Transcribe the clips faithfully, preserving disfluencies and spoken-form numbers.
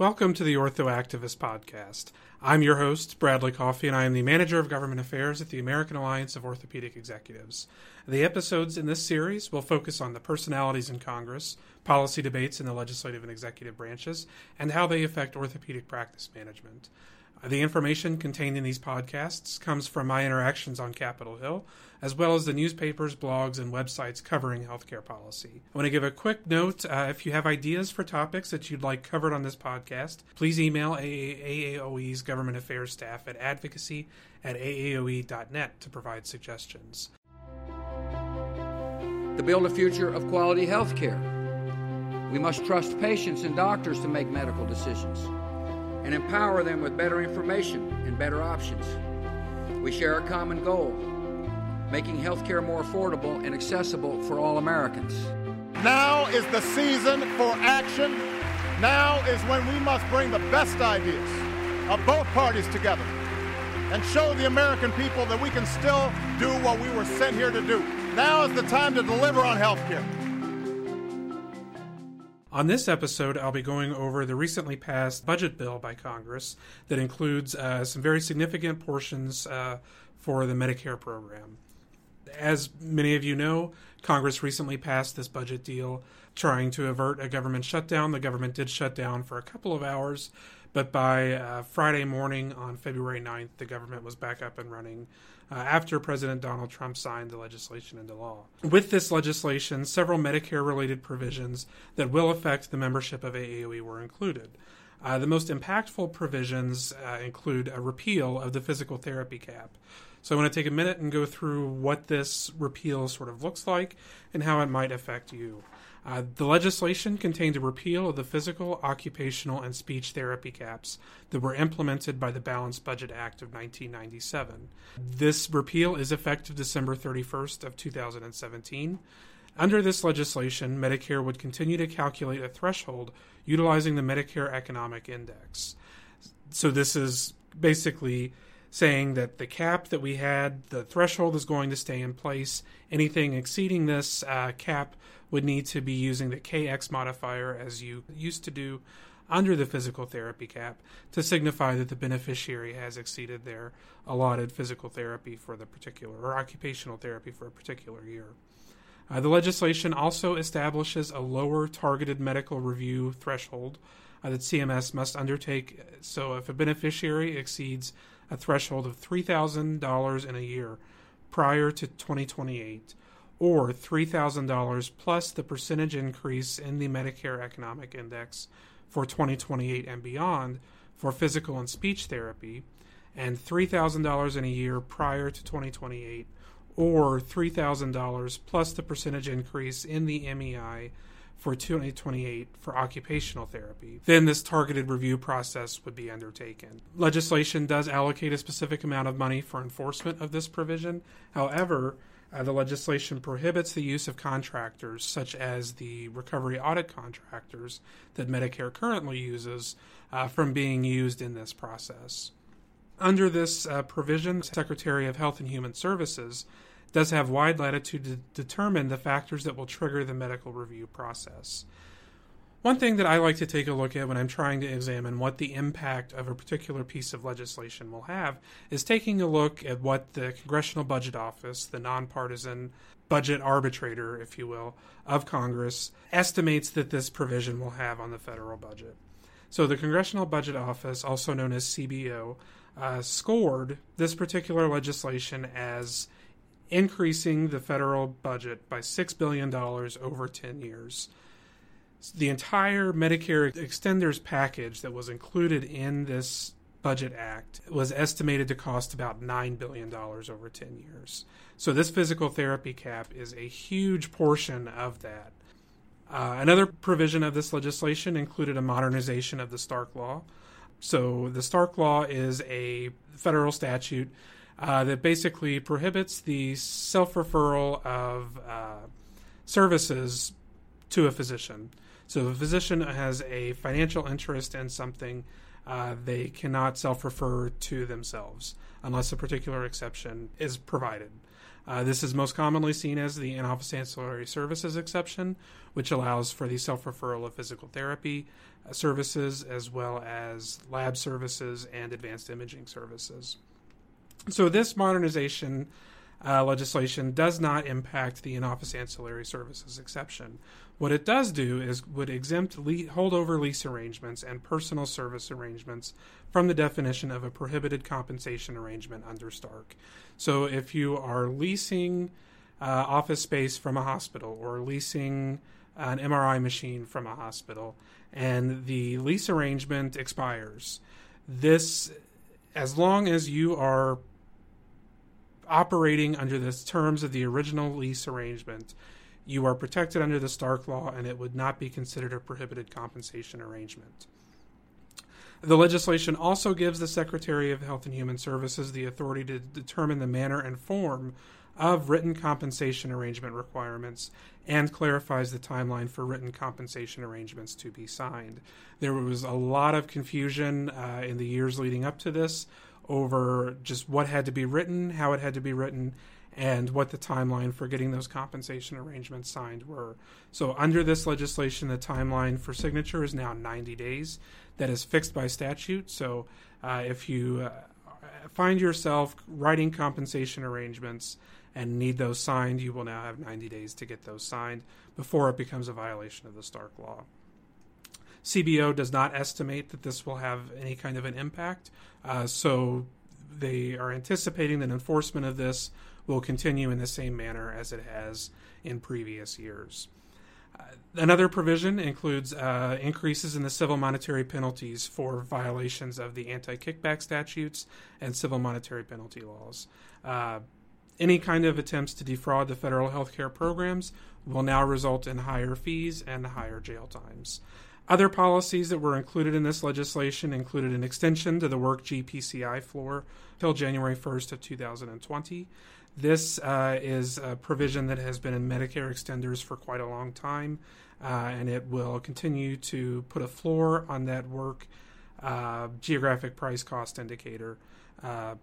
Welcome to the Ortho Activist Podcast. I'm your host, Bradley Coffey, and I am the Manager of Government Affairs at the American Alliance of Orthopedic Executives. The episodes in this series will focus on the personalities in Congress, policy debates in the legislative and executive branches, and how they affect orthopedic practice management. The information contained in these podcasts comes from my interactions on Capitol Hill, as well as the newspapers, blogs, and websites covering healthcare policy. I want to give a quick note. Uh, if you have ideas for topics that you'd like covered on this podcast, please email A A O E's Government Affairs staff at advocacy at A A O E dot net to provide suggestions. To build a future of quality healthcare, we must trust patients and doctors to make medical decisions and empower them with better information and better options. We share a common goal, making healthcare more affordable and accessible for all Americans. Now is the season for action. Now is when we must bring the best ideas of both parties together and show the American people that we can still do what we were sent here to do. Now is the time to deliver on healthcare. On this episode, I'll be going over the recently passed budget bill by Congress that includes uh, some very significant portions uh, for the Medicare program. As many of you know, Congress recently passed this budget deal trying to avert a government shutdown. The government did shut down for a couple of hours, but by uh, Friday morning on February ninth, the government was back up and running uh, after President Donald Trump signed the legislation into law. With this legislation, several Medicare-related provisions that will affect the membership of A A O E were included. Uh, the most impactful provisions uh, include a repeal of the physical therapy cap. So I want to take a minute and go through what this repeal sort of looks like and how it might affect you. Uh, the legislation contained a repeal of the physical, occupational, and speech therapy caps that were implemented by the Balanced Budget Act of nineteen ninety-seven. This repeal is effective December thirty-first of two thousand seventeen. Under this legislation, Medicare would continue to calculate a threshold utilizing the Medicare Economic Index. So this is basically saying that the cap that we had, the threshold is going to stay in place. Anything exceeding this uh, cap would need to be using the K X modifier as you used to do under the physical therapy cap to signify that the beneficiary has exceeded their allotted physical therapy for the particular, or occupational therapy for a particular year. Uh, the legislation also establishes a lower targeted medical review threshold uh, that C M S must undertake. So if a beneficiary exceeds a threshold of three thousand dollars in a year prior to twenty twenty-eight, or three thousand dollars plus the percentage increase in the Medicare Economic Index for twenty twenty-eight and beyond for physical and speech therapy, and three thousand dollars in a year prior to twenty twenty-eight, or three thousand dollars plus the percentage increase in the M E I for twenty twenty-eight for occupational therapy, then this targeted review process would be undertaken. Legislation does allocate a specific amount of money for enforcement of this provision. However, uh, the legislation prohibits the use of contractors, such as the recovery audit contractors that Medicare currently uses, uh, from being used in this process. Under this uh, provision, the Secretary of Health and Human Services does have wide latitude to determine the factors that will trigger the medical review process. One thing that I like to take a look at when I'm trying to examine what the impact of a particular piece of legislation will have is taking a look at what the Congressional Budget Office, the nonpartisan budget arbitrator, if you will, of Congress, estimates that this provision will have on the federal budget. So the Congressional Budget Office, also known as C B O, uh, scored this particular legislation as increasing the federal budget by six billion dollars over ten years. The entire Medicare Extenders package that was included in this Budget Act was estimated to cost about nine billion dollars over ten years. So this physical therapy cap is a huge portion of that. Uh, another provision of this legislation included a modernization of the Stark Law. So the Stark Law is a federal statute Uh, that basically prohibits the self-referral of uh, services to a physician. So if a physician has a financial interest in something, uh, they cannot self-refer to themselves unless a particular exception is provided. Uh, this is most commonly seen as the in-office ancillary services exception, which allows for the self-referral of physical therapy uh, services as well as lab services and advanced imaging services. So this modernization uh, legislation does not impact the in-office ancillary services exception. What it does do is would exempt le- holdover lease arrangements and personal service arrangements from the definition of a prohibited compensation arrangement under Stark. So if you are leasing uh, office space from a hospital or leasing an M R I machine from a hospital and the lease arrangement expires, this, as long as you are operating under the terms of the original lease arrangement, you are protected under the Stark Law, and it would not be considered a prohibited compensation arrangement. The legislation also gives the Secretary of Health and Human Services the authority to determine the manner and form of written compensation arrangement requirements and clarifies the timeline for written compensation arrangements to be signed. There was a lot of confusion uh, in the years leading up to this over just what had to be written, how it had to be written, and what the timeline for getting those compensation arrangements signed were. So under this legislation, the timeline for signature is now ninety days. That is fixed by statute. So uh, if you uh, find yourself writing compensation arrangements and need those signed, you will now have ninety days to get those signed before it becomes a violation of the Stark Law. C B O does not estimate that this will have any kind of an impact, uh, so they are anticipating that enforcement of this will continue in the same manner as it has in previous years. Uh, another provision includes uh, increases in the civil monetary penalties for violations of the anti-kickback statutes and civil monetary penalty laws. Uh, any kind of attempts to defraud the federal health care programs will now result in higher fees and higher jail times. Other policies that were included in this legislation included an extension to the work G P C I floor until January first of two thousand twenty. This uh, is a provision that has been in Medicare extenders for quite a long time, uh, and it will continue to put a floor on that work uh, geographic price cost indicator uh,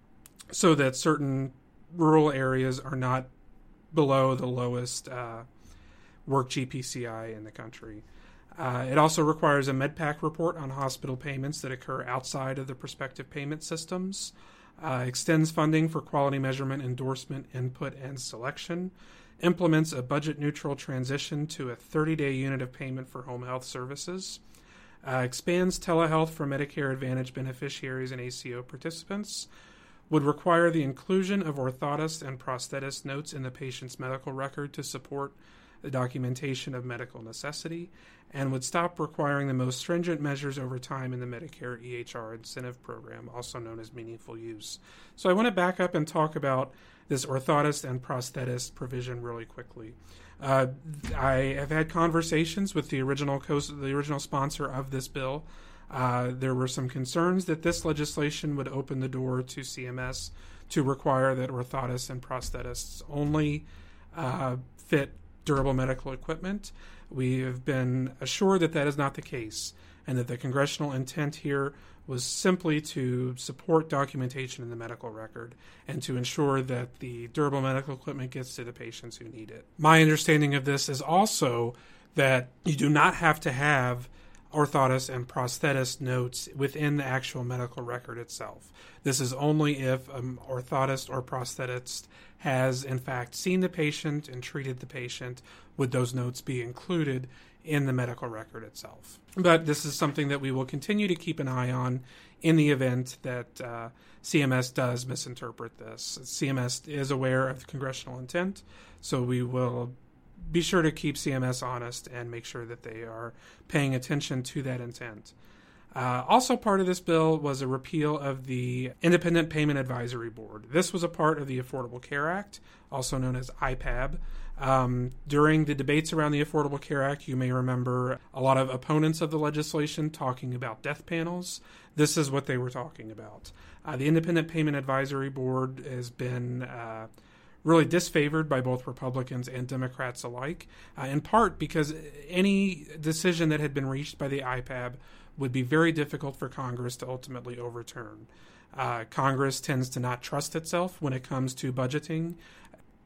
so that certain rural areas are not below the lowest uh, work G P C I in the country. Uh, it also requires a MedPAC report on hospital payments that occur outside of the prospective payment systems, uh, extends funding for quality measurement, endorsement, input, and selection, implements a budget-neutral transition to a thirty-day unit of payment for home health services, uh, expands telehealth for Medicare Advantage beneficiaries and A C O participants, would require the inclusion of orthotist and prosthetist notes in the patient's medical record to support the documentation of medical necessity, and would stop requiring the most stringent measures over time in the Medicare E H R incentive program, also known as meaningful use. So I want to back up and talk about this orthotist and prosthetist provision really quickly. Uh, I have had conversations with the original co- the original sponsor of this bill. Uh, there were some concerns that this legislation would open the door to C M S to require that orthotists and prosthetists only uh, fit durable medical equipment. We have been assured that that is not the case, and that the congressional intent here was simply to support documentation in the medical record and to ensure that the durable medical equipment gets to the patients who need it. My understanding of this is also that you do not have to have orthotist and prosthetist notes within the actual medical record itself. This is only if an orthotist or prosthetist has in fact seen the patient and treated the patient would those notes be included in the medical record itself. But this is something that we will continue to keep an eye on in the event that uh, C M S does misinterpret this. C M S is aware of the congressional intent, so we will be sure to keep C M S honest and make sure that they are paying attention to that intent. Uh, also part of this bill was a repeal of the Independent Payment Advisory Board. This was a part of the Affordable Care Act, also known as I P A B. Um, during the debates around the Affordable Care Act, you may remember a lot of opponents of the legislation talking about death panels. This is what they were talking about. Uh, the Independent Payment Advisory Board has been uh, really disfavored by both Republicans and Democrats alike, uh, in part because any decision that had been reached by the I P A B would be very difficult for Congress to ultimately overturn. Uh, Congress tends to not trust itself when it comes to budgeting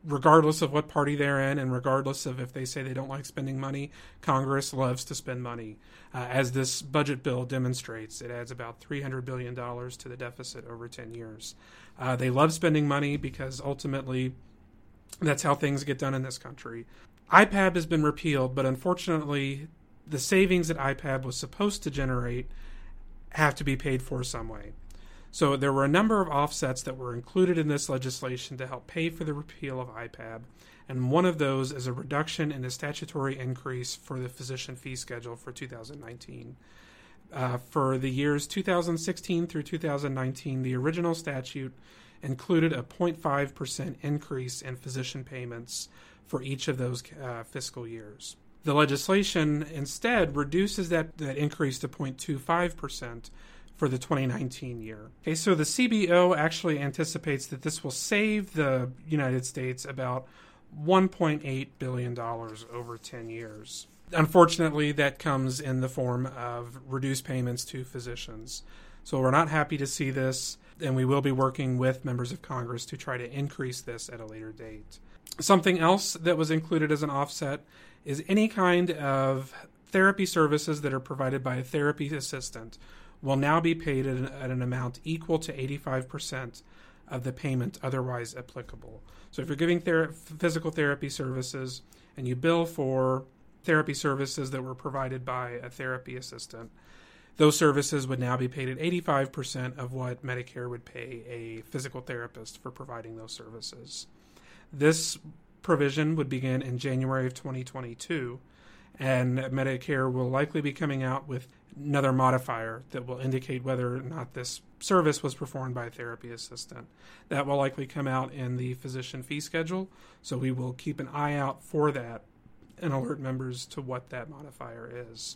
regardless of what party they're in and regardless of if they say they don't like spending money, Congress loves to spend money. Uh, as this budget bill demonstrates, it adds about three hundred billion dollars to the deficit over ten years. Uh, they love spending money because ultimately that's how things get done in this country. I P A B has been repealed, but unfortunately the savings that I P A B was supposed to generate have to be paid for some way. So there were a number of offsets that were included in this legislation to help pay for the repeal of I P A B, and one of those is a reduction in the statutory increase for the physician fee schedule for two thousand nineteen. Uh, for the years two thousand sixteen through two thousand nineteen, the original statute included a zero point five percent increase in physician payments for each of those uh, fiscal years. The legislation instead reduces that, that increase to zero point two five percent for the twenty nineteen year. Okay, so the C B O actually anticipates that this will save the United States about one point eight billion dollars over ten years. Unfortunately, that comes in the form of reduced payments to physicians. So we're not happy to see this, and we will be working with members of Congress to try to increase this at a later date. Something else that was included as an offset is any kind of therapy services that are provided by a therapy assistant will now be paid at an, at an amount equal to eighty-five percent of the payment otherwise applicable. So if you're giving ther- physical therapy services and you bill for therapy services that were provided by a therapy assistant, those services would now be paid at eighty-five percent of what Medicare would pay a physical therapist for providing those services. This provision would begin in January of twenty twenty-two, and Medicare will likely be coming out with another modifier that will indicate whether or not this service was performed by a therapy assistant. That will likely come out in the physician fee schedule, so we will keep an eye out for that and alert members to what that modifier is.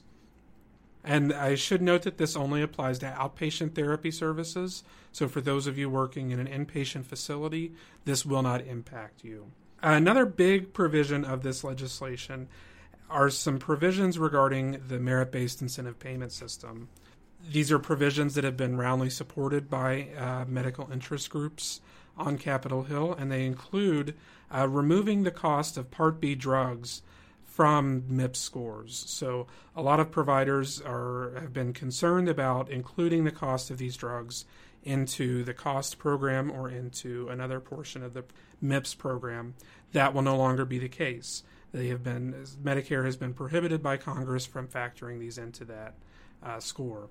And I should note that this only applies to outpatient therapy services, so for those of you working in an inpatient facility, this will not impact you. Another big provision of this legislation are some provisions regarding the merit-based incentive payment system. These are provisions that have been roundly supported by uh, medical interest groups on Capitol Hill, and they include uh, removing the cost of Part B drugs from M I P S scores. So a lot of providers are have been concerned about including the cost of these drugs into the cost program or into another portion of the M I P S program. That will no longer be the case. They have been Medicare has been prohibited by Congress from factoring these into that uh, score.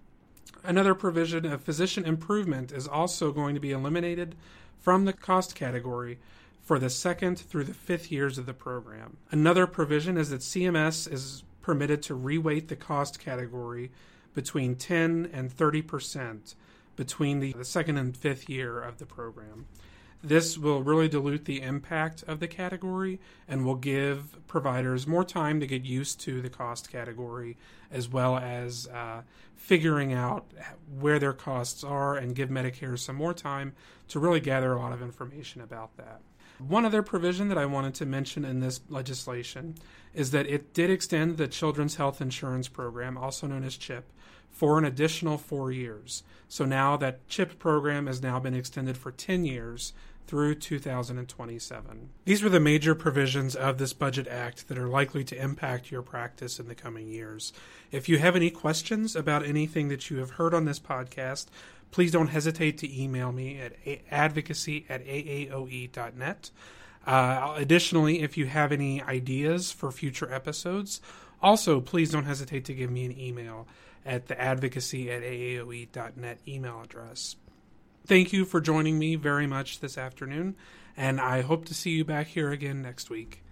Another provision of physician improvement is also going to be eliminated from the cost category for the second through the fifth years of the program. Another provision is that C M S is permitted to reweight the cost category between ten and thirty percent between the, the second and fifth year of the program. This will really dilute the impact of the category and will give providers more time to get used to the cost category, as well as uh, figuring out where their costs are and give Medicare some more time to really gather a lot of information about that. One other provision that I wanted to mention in this legislation is that it did extend the Children's Health Insurance Program, also known as CHIP, for an additional four years. So now that CHIP program has now been extended for ten years through two thousand twenty-seven. These were the major provisions of this Budget Act that are likely to impact your practice in the coming years. If you have any questions about anything that you have heard on this podcast, please don't hesitate to email me at advocacy at A A O E dot net. Uh, additionally, if you have any ideas for future episodes, also please don't hesitate to give me an email at the advocacy at A A O E dot net email address. Thank you for joining me very much this afternoon, and I hope to see you back here again next week.